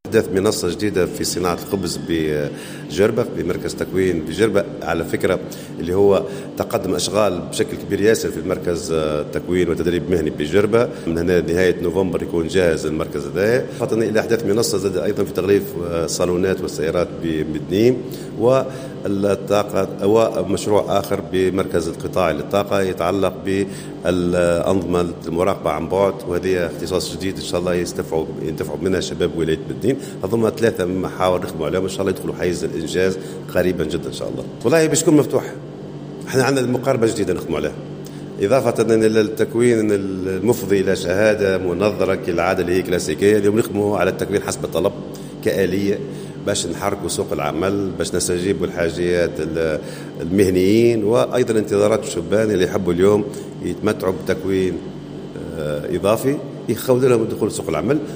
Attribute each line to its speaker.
Speaker 1: أحداث منصة جديدة في صناعة الخبز بجربة، بمركز تكوين بجربة على فكرة، اللي هو تقدم أشغال بشكل كبير ياسر في المركز تكوين وتدريب مهني بجربة. من هنا نهاية نوفمبر يكون جاهز المركز هذا. خاطر إلى أحداث منصة زاد أيضا في تغليف صالونات والسيارات بمدنيم، والطاقة ومشروع آخر بمركز القطاع للطاقة يتعلق بالأنظمة المراقبة عن بعد، وهذه اختصاص جديد إن شاء الله ينتفعوا منها شباب ولاية مدنين. هذوما 3 محاور نخدموا عليهم إن شاء الله يدخلوا حيز الإنجاز قريبا جدا إن شاء الله. والله باش يكون مفتوح، احنا عندنا مقاربة جديدة نخدموا عليها، إضافة إلى التكوين المفضي إلى شهادة منظرة كالعادة اللي هي كلاسيكية. اليوم نخدموا على التكوين حسب الطلب كآلية باش نحركوا سوق العمل، باش نستجيبوا الحاجيات المهنيين وأيضا انتظارات الشبان اللي يحبوا اليوم يتمتعوا بتكوين إضافي يخول لهم الدخول لسوق العمل.